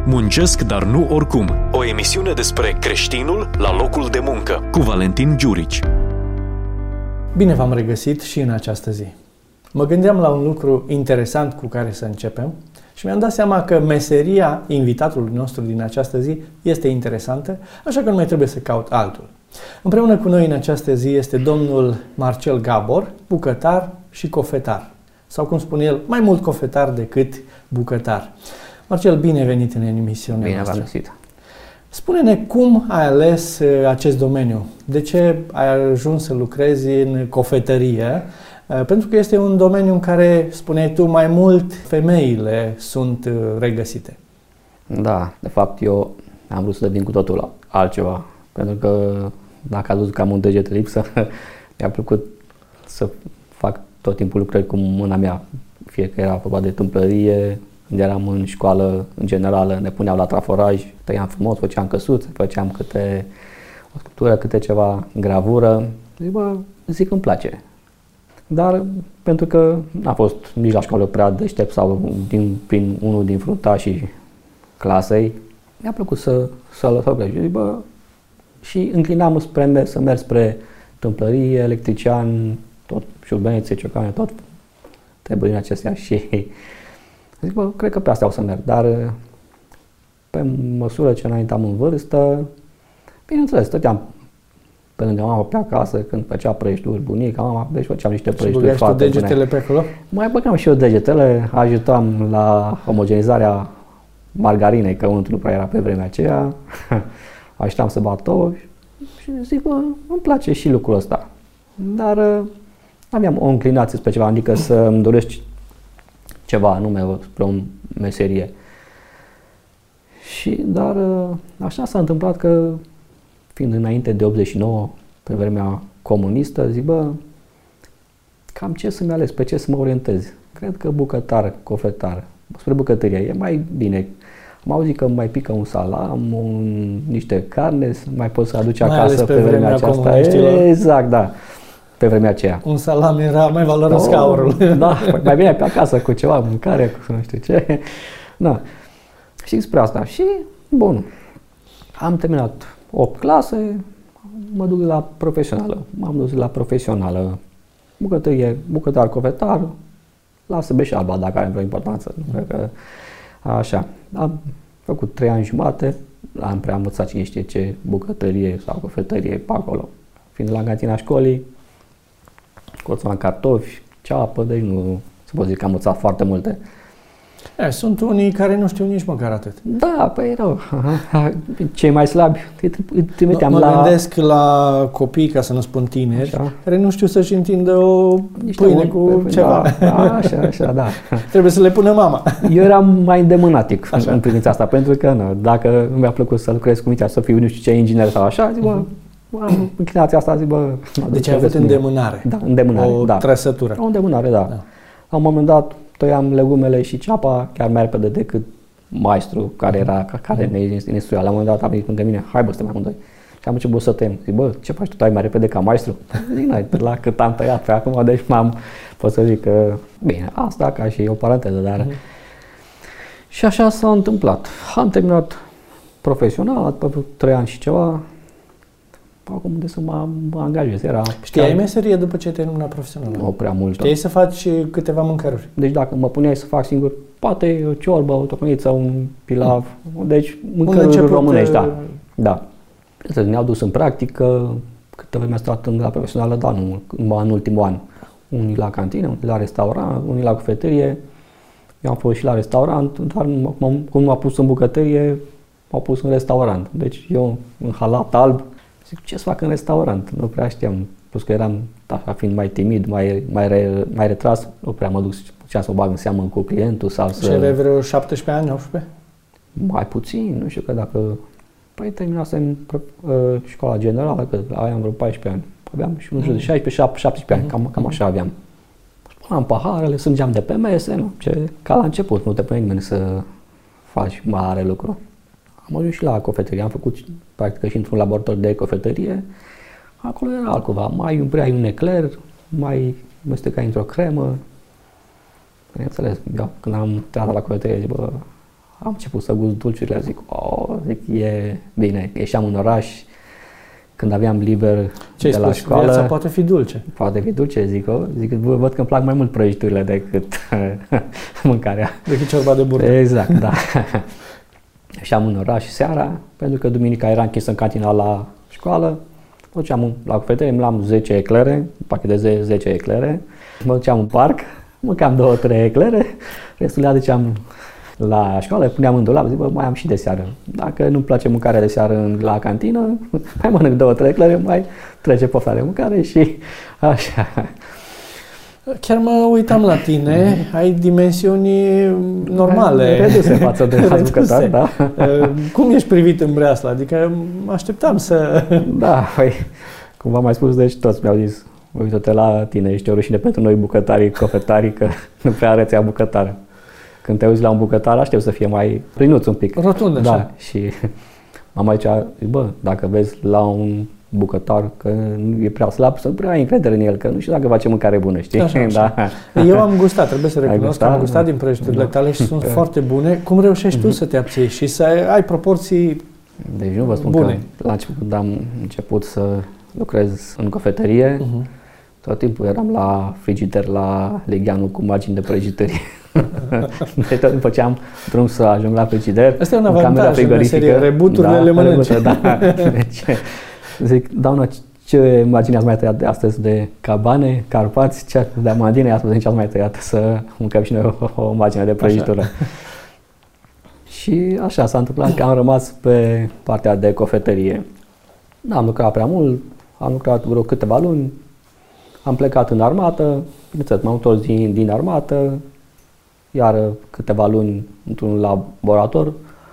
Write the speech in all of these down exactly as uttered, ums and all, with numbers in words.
Muncesc, dar nu oricum. O emisiune despre creștinul la locul de muncă, cu Valentin Giurici. Bine v-am regăsit și în această zi. Mă gândeam la un lucru interesant cu care să începem și mi-am dat seama că meseria invitatului nostru din această zi este interesantă, așa că nu mai trebuie să caut altul. Împreună cu noi în această zi este domnul Marcel Gabor, bucătar și cofetar. Sau cum spune el, mai mult cofetar decât bucătar. Marcel, bine venit în emisiunea Bine noastră. v-am găsit. Spune-ne cum ai ales acest domeniu? De ce ai ajuns să lucrezi în cofetărie? Pentru că este un domeniu în care, spuneai tu, mai mult femeile sunt regăsite. Da, de fapt eu am vrut să devin cu totul altceva. Pentru că dacă ați văzut că am un deget lipsă, mi-a plăcut să fac tot timpul lucrări cu mâna mea. Fie că era vorba de tâmplărie, când eram în școală, în generală, ne puneau la traforaj, tăiam frumos, făceam căsuțe, făceam câte o sculptură, câte ceva gravură. Zic, bă, zic îmi place. Dar pentru că n-a fost nici la școală prea deștept sau din, prin unul din fruntașii clasei, mi-a plăcut să, să lăsăm. Zic, bă, și înclinam spre, să merg spre tâmplărie, electrician, tot șurubenițe, ciocane, tot trebuie în acestea și zic, bă, cred că pe astea o să merg, dar pe măsură ce înaintam în vârstă, bineînțeles, stăteam pe lângă mama pe acasă când făcea prăjituri, bunica, mama, deci făceam niște prăjituri foarte bune. Și degetele pe acolo? Mai băgam și eu degetele, ajutam la omogenizarea margarinei, că unul nu prea era pe vremea aceea, ajutam să bat ouă și zic, bă, îmi place și lucrul ăsta, dar aveam o înclinație spre ceva, adică să îmi doresc ceva anume spre o meserie. Și, dar așa s-a întâmplat că, fiind înainte de optzeci și nouă, pe vremea comunistă, zic, bă, cam ce să-mi ales, pe ce să mă orientez? Cred că bucătar, cofetar, spre bucătărie, e mai bine. Am auzit că mai pică un salam, un, niște carne, mai poți să aduci mai acasă pe, pe vremea aceasta. Exact, da. Pe vremea aceea. Un salam era mai valoros no, ca aurul. Da, mai bine pe acasă cu ceva, mâncare, cu nu știu ce. Da. Și spre asta. Și, bun, am terminat opt clase, mă duc la profesională. M-am dus la profesională. Bucătărie, bucătar, cofetar, lasă beșalba dacă are vreo importanță. Nu cred că așa. Am făcut trei ani jumate, am prea învățat cine știe ce bucătărie sau cofetărie pe acolo. Fiind la cantina școlii, coțoan cartofi, ceapă, deci nu se pot zic că am învățat foarte multe. E, sunt unii care nu știu nici măcar atât. Da, păi rău. Cei mai slabi îi trimiteam mă la... Mă gândesc la copii, ca să nu spun tineri, așa, care nu știu să-și întindă o niște pâine un, cu pe, ceva. Da, așa, așa, da. Trebuie să le pună mama. Eu eram mai îndemânatic așa. În privința asta, pentru că nu, dacă mi-a plăcut să lucrez cu mintea, să fiu nu știu ce inginer sau așa, zic, bă, am înclinația asta, zic, bă... Deci ai avut îndemânare. Da, îndemânare, o da. trăsătură. O îndemânare, da. da. La un moment dat tăiam legumele și ceapa chiar mai repede decât maestru care era, care ne instruia. La un moment dat a venit lângă mine, hai bă, stăm amândoi. Și am început să tăiem. Zic, bă, ce faci tu, tai mai repede ca maestru? Zic, n-ai, la cât am tăiat pe acum, deci m-am, pot să zic că, bine, asta ca și o paranteză, dar... Mm-hmm. Și așa s-a întâmplat. Am terminat profesional, pe trei ani și ceva. Acum unde să mă, mă angajez. Era Știai meserie după ce te-ai terminat profesional? Nu prea mult. Știai să faci câteva mâncăruri? Deci dacă mă puneai să fac singur, poate o ciorbă, o tocăniță, un pilav, mm. deci mâncăruri românești, da. Da. Ne-au dus în practică, câte vreme am stat în la profesională, dar nu, în ultimul an. Unii la cantină, unii la restaurant, unii la cofetărie. Eu am fost și la restaurant, dar cum m-a pus în bucătărie, m-au pus în restaurant. Deci eu în halat alb, zic, ce să fac în restaurant? Nu prea știam. Plus că eram, așa, fiind mai timid, mai, mai, re, mai retras, nu prea mă duc să mă bag în seamă cu clientul sau să... Și aveai vreo șaptesprezece ani, optsprezece? Mai puțin, nu știu că dacă... Păi terminasem uh, școala generală, că aveam vreo paisprezece ani. Aveam și nu știu de șaisprezece, șaptesprezece ani, cam, cam așa aveam. Spuneam paharele, sângeam de pe mese, nu? Ce, ca la început, nu te pune nimeni să faci mare lucru. Am ajuns și la cofetărie, am făcut practic și într-un laborator de cofetărie. Acolo era altceva, mai umbreai un ecler, mai mestecai într-o cremă. Bineînțeles, eu când am intrat la cofetărie, zic, bă, am început să gust dulciurile, zic, oh, zic, e bine, ieșeam în oraș, când aveam liber ce de la spus? școală. Viața poate fi dulce. Poate fi dulce, zic, oh, zic, văd că îmi plac mai mult prăjiturile decât mâncarea. Decât ciorba de burtă. Exact, da. Ieșeam în oraș seara, pentru că duminica era închisă în cantina la școală, mă duceam la cafeterie, îmi luam zece eclere, un pachet de zece eclere, mă duceam în parc, mâncam două, trei eclere, restul le aduceam la școală, puneam în dulap, zic, bă, mai am și de seară. Dacă nu-mi place mâncarea de seară la cantină, mai mănânc două, trei eclere, mai trece pofta de mâncare și așa. Chiar mă uitam la tine, ai dimensiuni normale. Reduse față de alți bucătari, da. Cum ești privit în breasla? Adică mă așteptam să... Da, păi, cum v-am mai spus, deci toți mi-au zis, uite-te la tine, ești o rușine pentru noi bucătarii, cofetarii, că nu prea arăți a bucătară. Când te uiți la un bucătar, aștept să fie mai plinuț un pic. Rotund, așa. Da, și mama zicea, bă, dacă vezi la un bucătar că nu e prea slab, să nu prea ai încredere în el, că nu știu dacă face mâncare bună, știi? Așa, așa. Da. Eu am gustat, trebuie să recunosc gustat? că am gustat din prăjiturile Da. tale și sunt foarte bune. Cum reușești tu Mhm. să te abții și să ai, ai proporții Deci nu vă spun bune? că la început, când am început să lucrez în cofetărie, Uh-huh. tot timpul eram la frigider, la Legheanu cu margini de prăjitări. Deci tot timpul făceam drum să ajung la frigider. Asta e un în camera avantaj în frigorifică. meserie, rebuturile le mănânci. Da. Deci, zic, doamnă, ce margine ați mai tăiat de astăzi de cabane, carpați, ce de amandine ați ce ați mai tăiat să mâncăm și noi o, o margine de prăjitură. Așa. Și așa s-a întâmplat că am rămas pe partea de cofetărie. N-am lucrat prea mult, am lucrat vreo câteva luni, am plecat în armată, bineînțeles, m-am întors din, din armată, iar câteva luni într-un laborator,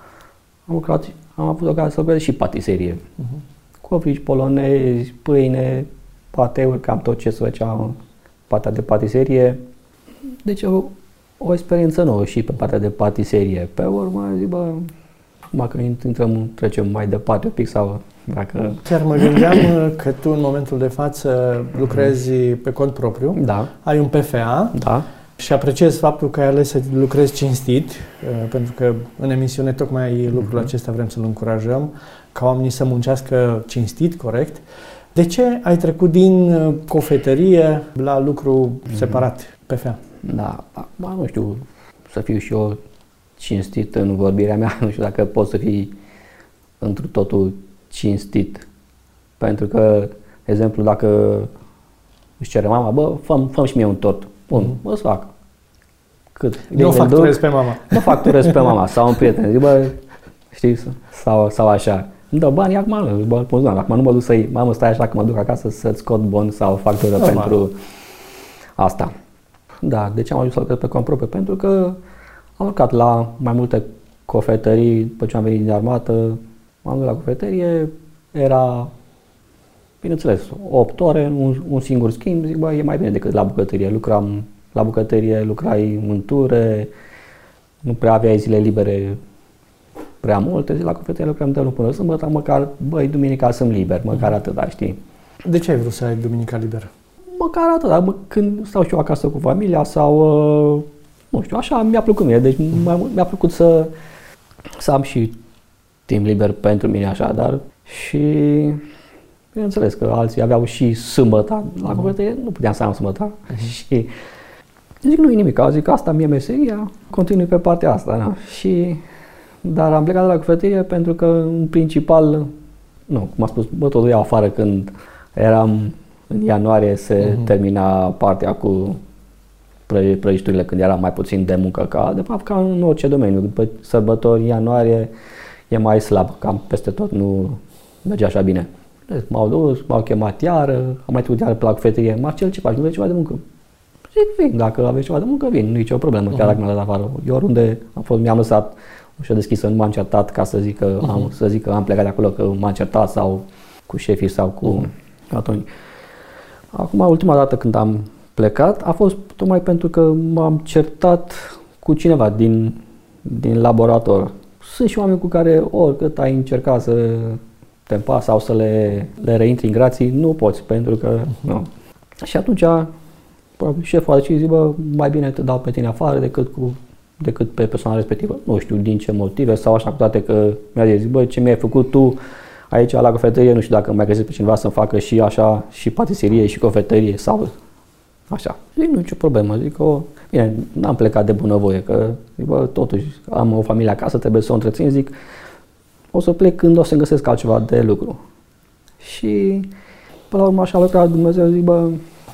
am lucrat, am avut ocazia să lucrez și patiserie. Uh-huh. Cofrici polonezi, pâine, pateuri, cam tot ce se făcea în partea de patiserie. Deci o, o experiență nouă și pe partea de patiserie. Pe urmă, zic, bă, acum că intrăm, trecem mai departe un pic sau dacă... Chiar mă gândeam că tu în momentul de față lucrezi pe cont propriu, Da, ai un P F A da. și apreciez faptul că ai ales să lucrezi cinstit, pentru că în emisiune tocmai lucrul acesta vrem să-l încurajăm, ca oamenii să muncească cinstit, corect. De ce ai trecut din cofetărie la lucru separat, P F A? Da, acum nu știu, să fiu și eu cinstit în vorbirea mea, nu știu dacă pot să fii întru totul cinstit. Pentru că, de exemplu, dacă își cere mama, bă, fă-mi, fă-mi și mie un tort. Bun, mm-hmm. Bă, să fac. Cât? Nu facturez pe mama. Nu facturez pe mama sau un prieten. Zic, bă, știi, sau, sau așa. Îmi dă bani, acum nu, bă, pun, acum nu mă duc să-i, mamă, stai așa că mă duc acasă să-ți scot bon sau factură Normal. pentru asta. Da, de ce am ajuns să lucrez pe cont propriu? Pentru că am lucrat la mai multe cofetării, după ce am venit din armată, am dus la cofetărie, era, bineînțeles, opt ore, un, un singur schimb, zic, bă, e mai bine decât la bucătărie. Lucram la bucătărie, lucrai în ture, nu prea aveai zile libere prea multe, zic, la cofetărie lucram de luni până sâmbătă, măcar, băi, duminica sunt liber, măcar atâta, știi? De ce ai vrut să ai duminica liberă? Măcar atâta, bă, când stau și eu acasă cu familia sau, nu știu, așa mi-a plăcut mie, deci mi-a plăcut să, să am și timp liber pentru mine așa, dar și bineînțeles că alții aveau și sâmbătă la cofetărie, nu puteam să am sâmbătă și zic nu e nimic, zic asta mi-e meseria, continui pe partea asta, da. Și dar am plecat de la cofetărie pentru că în principal, nu, cum am spus, bă, totul iau afară când eram în ianuarie se uh-huh. termina partea cu pră- prăjiturile când era mai puțin de muncă, ca de fapt ca în orice domeniu. După sărbători, ianuarie e mai slab, cam peste tot nu merge așa bine. M-au dus, m-au chemat iară, am mai trecut iară pe la cofetărie. Marcel, ce faci? Nu vrei ceva de muncă? Zic, vin, dacă aveți ceva de muncă, vin, nu e nicio problemă, chiar dacă m-am dat afară. Eu oriunde am fost, mi-am lăsat ușa deschisă, nu m-am certat ca să zic că, uh-huh. am, să zic că am plecat de acolo, că m-am certat sau cu șefii sau cu uh-huh. atunci. Acum, ultima dată când am plecat a fost tocmai pentru că m-am certat cu cineva din, din laborator. Sunt și oameni cu care oricât ai încercat să te împaci sau să le, le reintri în grații, nu poți, pentru că nu. Și atunci, probabil, șeful a decis, bă, mai bine te dau pe tine afară decât cu decât pe persoana respectivă. Nu știu din ce motive sau așa, cu toate că mi-a zis, bă, ce mi-ai făcut tu aici la cofetărie, nu știu dacă mai găsesc pe cineva să-mi facă și așa, și patiserie, și cofetărie sau așa. Zic, nu, nicio problemă, zic, o, bine, n-am plecat de bunăvoie, că, zic, bă, totuși am o familie acasă, trebuie să o întrețin, zic, o să plec când o să găsesc altceva de lucru. Și, până la urmă, așa a lucrat Dumnezeu, zic, bă,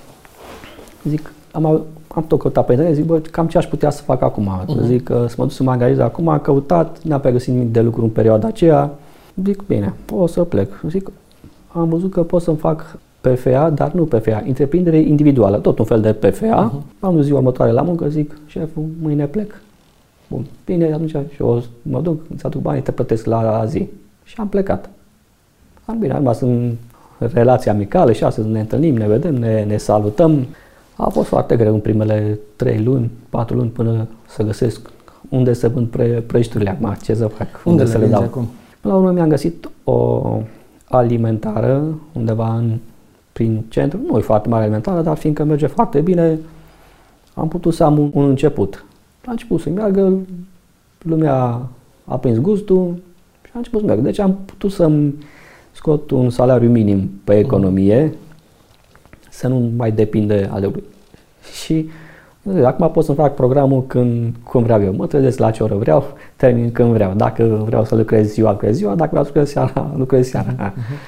zic, am, am tot căutat pe internet, zic, bă, cam ce aș putea să fac acum? Uh-huh. Zic, că să mă duc să mă angajez acum, am căutat, n-am prea găsit nimic de lucru în perioada aceea. Zic, bine, o să plec. Zic, am văzut că pot să-mi fac P F A, dar nu P F A, întreprindere individuală, tot un fel de P F A. Uh-huh. Am dus ziua următoare la muncă, zic, șeful, mâine plec. Bun, bine, atunci și eu mă duc, îți aduc banii, te plătesc la zi. Și am plecat. Am bine, am rămas în relație amicală și astăzi ne întâlnim, ne vedem, ne, ne salutăm. A fost foarte greu în primele trei luni, patru luni până să găsesc unde să vând pre, prăjiturile acum, ce să fac, unde, unde să le dau. Acum? Până la urmă mi-am găsit o alimentară undeva în, prin centru, nu e foarte mare alimentară, dar fiindcă merge foarte bine, am putut să am un, un început. A început să meargă, lumea a prins gustul și a început să meargă. Deci am putut să-mi scot un salariu minim pe economie, să nu mai depinde ale lui. Și acum pot să-mi fac programul când, cum vreau eu. Mă trezesc la ce oră vreau, termin când vreau. Dacă vreau să lucrez ziua, lucrez ziua. Dacă vreau să lucrez seara, lucrez seara. Uh-huh.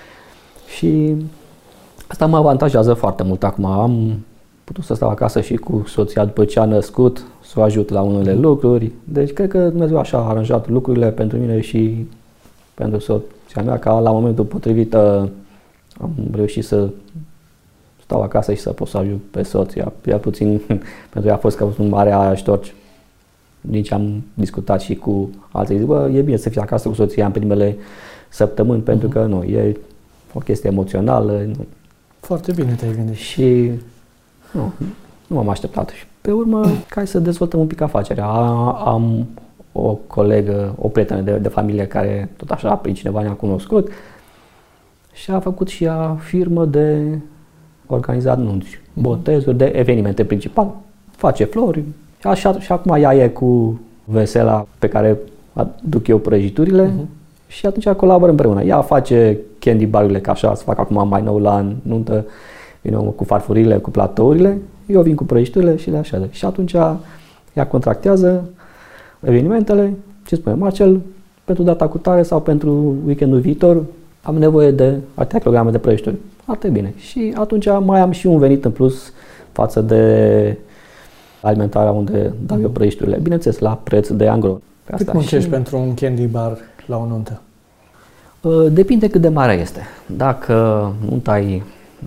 Și asta mă avantajează foarte mult. Acum am putut să stau acasă și cu soția după ce a născut, să o ajut la unele lucruri. Deci cred că Dumnezeu așa a aranjat lucrurile pentru mine și pentru soția mea, ca la momentul potrivit am reușit să stau acasă și să pot să ajut pe soția. Iar puțin pentru ea a fost ca un mare ajutor. Din ce am discutat și cu alții, zic, bă, e bine să fii acasă cu soția în primele săptămâni, uh-huh. pentru că nu, e o chestie emoțională. Nu. Foarte bine te-ai gândit. Și nu, nu m-am așteptat. Și pe urmă, ca să dezvoltăm un pic afacerea. Am o colegă, o prietenă de, de familie care tot așa, prin cineva ne-a cunoscut și a făcut și ea firmă de organizat nunți, botezuri, de evenimente principal. Face flori și, așa, și acum ea e cu Vesela pe care aduc eu prăjiturile uh-huh. și atunci colaborăm împreună. Ea face candy bar-urile, ca așa se fac acum mai nou la nuntă, vine cu farfurile, cu platourile, eu vin cu prăjiturile și le așa. Și atunci ea contractează evenimentele, ce spune Marcel, pentru data cu tare sau pentru weekendul viitor am nevoie de atâtea kilograme de prăjituri. Foarte bine. Și atunci mai am și un venit în plus față de alimentarea unde dau eu prăjiturile. Bineînțeles, la preț de angro. Cât asta muncești și pentru un candy bar la o nuntă? Depinde cât de mare este. Dacă nunta ai,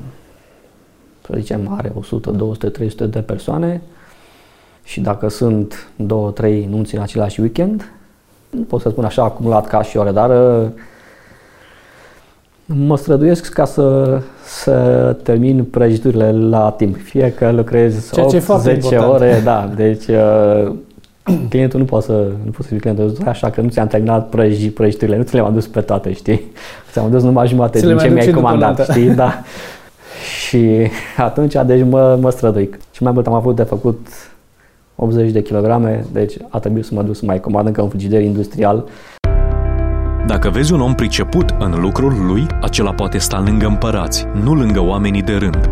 să zicem, are o sută, două sute, trei sute de persoane și dacă sunt două, trei nunți în același weekend, nu pot să spun așa acumulat ca și ore, dar mă străduiesc ca să, să termin prăjiturile la timp. Fie că lucrez opt zece ore, da, deci uh, clientul nu poate să nu poate să fie clientul, așa că nu ți-am terminat prăji, prăjiturile, nu ți le-am adus pe toate, știi? Ți-am adus numai jumătate din ce mi-ai comandat, știi? Da. Și atunci, deci mă, mă străduic. Și mai mult am avut de făcut optzeci de kilograme, deci a trebuit să mă duc să mai comand încă un frigider industrial. Dacă vezi un om priceput în lucrul lui, acela poate sta lângă împărați, nu lângă oamenii de rând.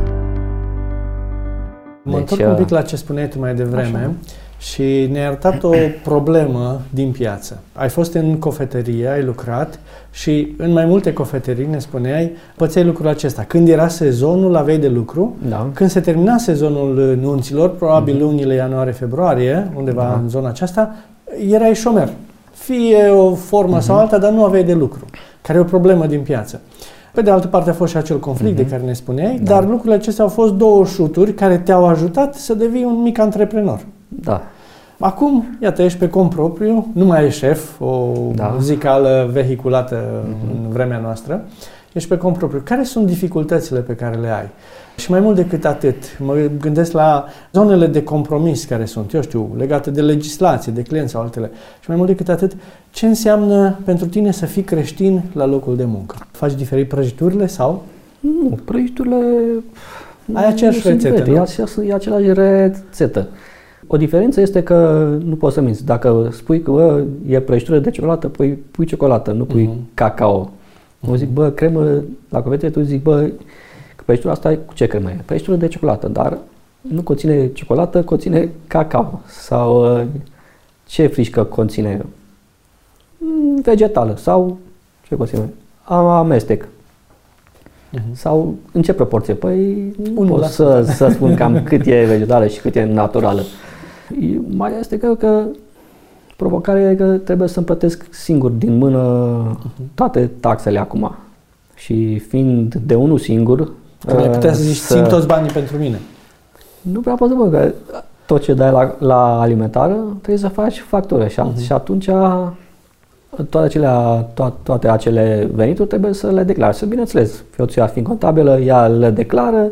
Mă întorc deci, un pic la ce spuneai tu mai devreme așa. Și ne-ai arătat o problemă din piață. Ai fost în cofetărie, ai lucrat și în mai multe cofetării, ne spuneai, pățeai lucrul acesta. Când era sezonul, aveai de lucru. Da. Când se termina sezonul nunților, probabil mm-hmm. lunile ianuarie-februarie, undeva da. în zona aceasta, erai șomer. Fie o formă uh-huh. sau alta, dar nu aveai de lucru, care e o problemă din piață. Pe de altă parte a fost și acel conflict uh-huh. de care ne spuneai, da. dar lucrurile acestea au fost două șuturi care te-au ajutat să devii un mic antreprenor. Da. Acum, iată, ești pe cont propriu, nu mai ești șef, o da. zicală vehiculată uh-huh. în vremea noastră, ești pe cont propriu. Care sunt dificultățile pe care le ai? Și mai mult decât atât, mă gândesc la zonele de compromis care sunt, eu știu, legate de legislație, de clienți sau altele. Și mai mult decât atât, ce înseamnă pentru tine să fii creștin la locul de muncă? Faci diferit prăjiturile sau? Nu, prăjiturile... Ai aceeași rețetă, nu? E același rețetă. O diferență este că nu poți să minți. Dacă spui că bă, e prăjitură de ciocolată, pui, pui ciocolată, nu pui uh-huh. cacao. Uh-huh. Nu zic, bă, cremă la cofetărie, tu zici, bă, că prăjitura asta cu ce cremă e? Prăjitură de ciocolată, dar nu conține ciocolată, conține cacao. Sau ce frișcă conține? Vegetală sau ce conține? Amestec. Uh-huh. Sau în ce proporție? Păi nu pot să, să spun cam cât e vegetală și cât e naturală. Mai este că, că provocarea e că trebuie să-mi plătesc singur din mână toate taxele acum. Și fiind de unul singur... Că ai putea să zici, să... țin toți banii pentru mine. Nu prea pot să văd că tot ce dai la, la alimentară trebuie să faci factură și, uh-huh. și atunci toate acele, to- toate acele venituri trebuie să le declari. Și bineînțeles, soția fiind contabilă, ea le declară,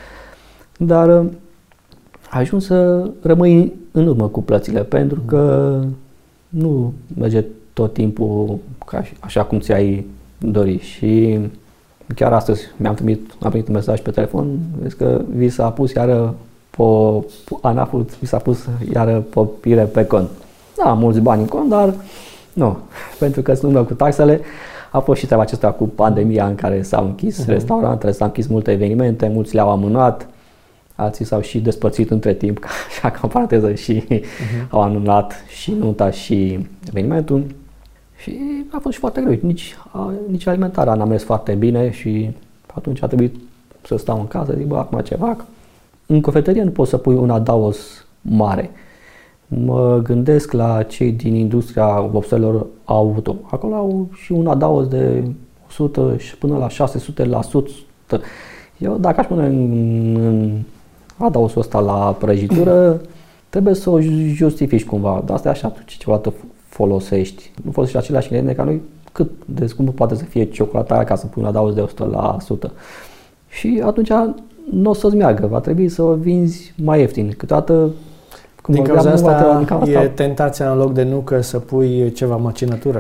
dar ajung să rămâi în urmă cu plățile, pentru că nu merge tot timpul ca așa cum ți-ai dori. Și chiar astăzi mi-am primit, am primit un mesaj pe telefon, vezi că vi s-a pus iară po, ANAF-ul, vi s-a pus iară popire pe cont. Da, mulți bani în cont, dar nu, pentru că sunt cu taxele. A fost și treaba aceasta cu pandemia în care s-au închis uh-huh. restaurantele, s-au închis multe evenimente, mulți le-au amânat, alții s-au și despărțit între timp, așa ca o paranteză, și uh-huh. au anulat și nunta și evenimentul. Și a fost și foarte greu, nici, nici alimentarea n-a mers foarte bine și atunci a trebuit să stau în casă, zic, bă, acum ce fac? În cofetărie nu poți să pui un adaos mare. Mă gândesc la cei din industria vopselelor auto. Acolo au și un adaos de o sută și până la șase sute la sută. Eu dacă aș pune în, în adaosul ăsta la prăjitură, trebuie să o justifici cumva. Dar asta e așa, tu ce ciocolată folosești. Nu folosești aceleași ingrediente ca noi, cât de scump poate să fie ciocolata aia ca să pui un adaos de o sută la sută. Și atunci nu o să-ți meargă, va trebui să o vinzi mai ieftin. Câteodată din cauza asta, asta e tentația în loc de nucă să pui ceva măcinătură?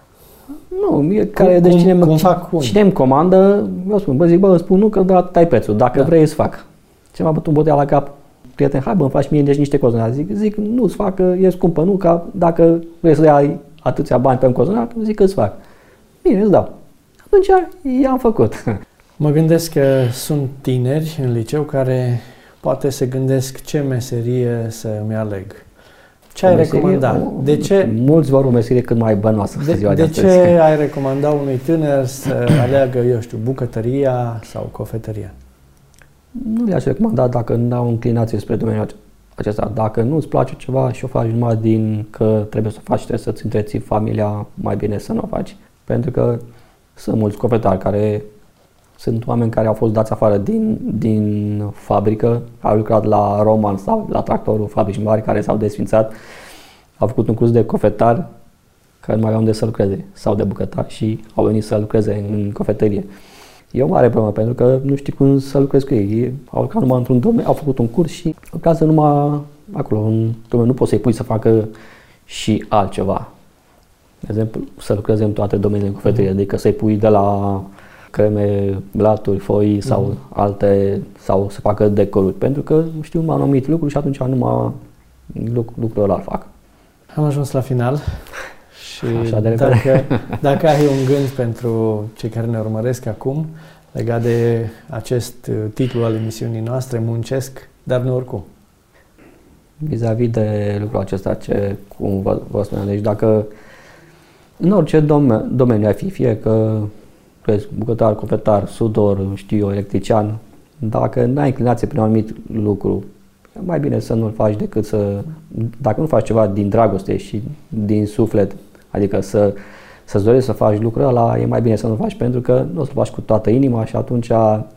Nu, mie care, deci cine, cum fac cine îmi comandă, eu spun, bă, zic, bă, îți spun nu că da, tai prețul, dacă da. vrei îți fac. Ce m-a bătut un botea la cap, prieten, hai bă, îmi faci mie deci niște cozonac. Zic, zic, nu-ți fac, că e scumpă nuca, dacă vrei să ai atâția bani pe un cozonac, zic că îți fac. Bine, îți dau. Atunci i-am făcut. Mă gândesc că sunt tineri în liceu care poate se gândesc ce meserie să îmi aleg. Ce ai recomanda? De ce? Mulți vor o meserie cât mai bănoasă de, ziua de, de ce ai recomanda unui tânăr să aleagă, eu știu, bucătăria sau cofetăria? Nu le-aș recomanda dacă nu au înclinație spre domeniul acesta. Dacă nu îți place ceva și o faci numai din că trebuie să o faci, trebuie să-ți întreții familia, mai bine să nu o faci. Pentru că sunt mulți cofetari care sunt oameni care au fost dați afară din, din fabrică, au lucrat la Roman sau la Tractorul, fabrici mari care s-au desfințat, au făcut un curs de cofetar care nu mai aveau unde să lucreze, sau de bucătar și au venit să lucreze în cofetărie. E o mare problemă pentru că nu știi cum să lucrezi cu ei. ei au lucrat numai într-un domeniu, au făcut un curs și lucrează numai acolo, în domeniu. Nu poți să-i pui să facă și altceva. De exemplu, să lucreze în toate domeniile cofetărie, adică să-i pui de la creme, blaturi, foi sau mm. alte, sau să facă decoruri, pentru că știu un anumit lucru și atunci numai lucrul ăla fac. Am ajuns la final și așa de dacă, dacă ai un gând pentru cei care ne urmăresc acum legat de acest titlu al emisiunii noastre, Muncesc, dar nu oricum. Vis-a-vis de lucrul acesta, ce, cum vă, vă spuneam, deci dacă în orice dom- domeniu ai fi, fie că crezi, bucătar, cofetar, sudor, știu eu, electrician, dacă n-ai inclinație prin un anumit lucru, mai bine să nu-l faci decât să, dacă nu faci ceva din dragoste și din suflet, adică să, să-ți dorești să faci lucrul ăla, e mai bine să nu-l faci, pentru că nu o să-l faci cu toată inima și atunci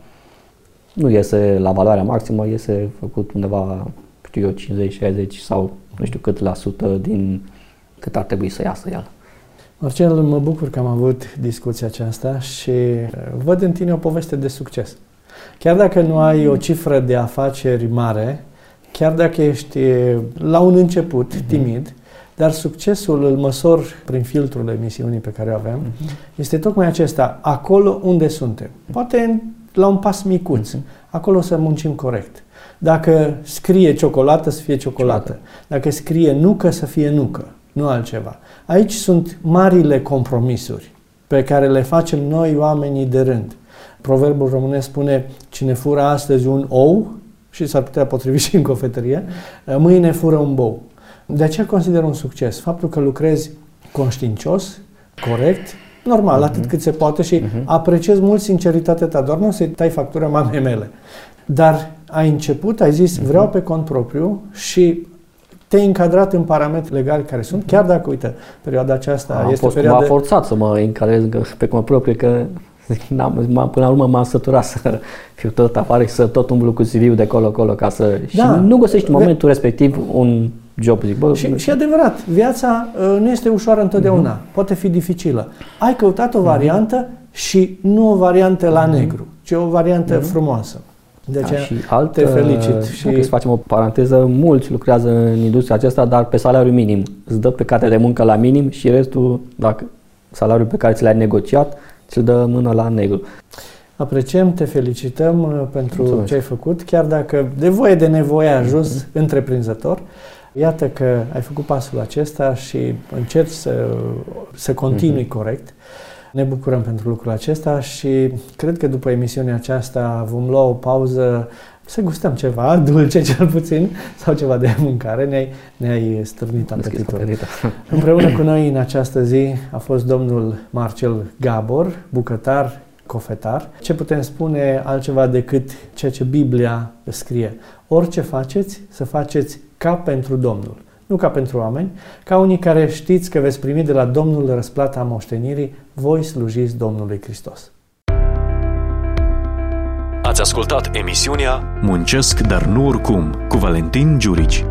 nu iese la valoarea maximă, iese făcut undeva, știu eu, cincizeci, șaizeci sau nu știu cât la sută din cât ar trebui să iasă el. Marcel, mă bucur că am avut discuția aceasta și văd în tine o poveste de succes. Chiar dacă nu ai o cifră de afaceri mare, chiar dacă ești la un început timid, dar succesul îl măsor prin filtrul emisiunii pe care o avem, este tocmai acesta, acolo unde suntem. Poate la un pas micuț, acolo să muncim corect. Dacă scrie ciocolată, să fie ciocolată. Dacă scrie nucă, să fie nucă, nu altceva. Aici sunt marile compromisuri pe care le facem noi, oamenii de rând. Proverbul românesc spune, cine fură astăzi un ou, și s-ar putea potrivi și în cofetărie, mâine fură un bou. De aceea consider un succes faptul că lucrezi conștiincios, corect, normal, uh-huh. atât cât se poate și uh-huh. apreciez mult sinceritatea ta, doar nu o să-i tai factura mamei mele. Dar ai început, ai zis, vreau pe cont propriu și te-ai încadrat în parametri legali care sunt, chiar dacă, uite, perioada aceasta Am este fost perioada... cumva forțat să mă încadrez pe cont propriu, că n-am, până la urmă m-am săturat să fiu tot afară și să tot umblu cu C V-ul de colo-colo ca să... Da. Și nu găsești în momentul Ve... respectiv un job, zic, bă... Și, și adevărat, viața uh, nu este ușoară întotdeauna, uh-huh. poate fi dificilă. Ai căutat o variantă uh-huh. și nu o variantă la uh-huh. negru, ci o variantă uh-huh. frumoasă. De aceea da, și alt, te felicit. Și dacă să facem o paranteză, mulți lucrează în industria aceasta, dar pe salariu minim. Îți dă pe carte de muncă la minim și restul, dacă salariul pe care ți l-ai negociat, ți-l dă mână la negru. Apreciem, te felicităm pentru Mulțumesc. ce ai făcut, chiar dacă de voie de nevoie ai ajuns mm-hmm. întreprinzător. Iată că ai făcut pasul acesta și încerci să, să continui mm-hmm. corect. Ne bucurăm pentru lucrul acesta și cred că după emisiunea aceasta vom lua o pauză să gustăm ceva, dulce cel puțin, sau ceva de mâncare. Ne-ai, ne-ai stârnit apetitul. Împreună cu noi în această zi a fost domnul Marcel Gabor, bucătar, cofetar. Ce putem spune altceva decât ceea ce Biblia scrie? Orice faceți, să faceți ca pentru Domnul, nu ca pentru oameni, ca unii care știți că veți primi de la Domnul răsplata moștenirii, voi slujiți Domnului Hristos. Ați ascultat emisiunea Muncesc, dar nu oricum, cu Valentin Giurici.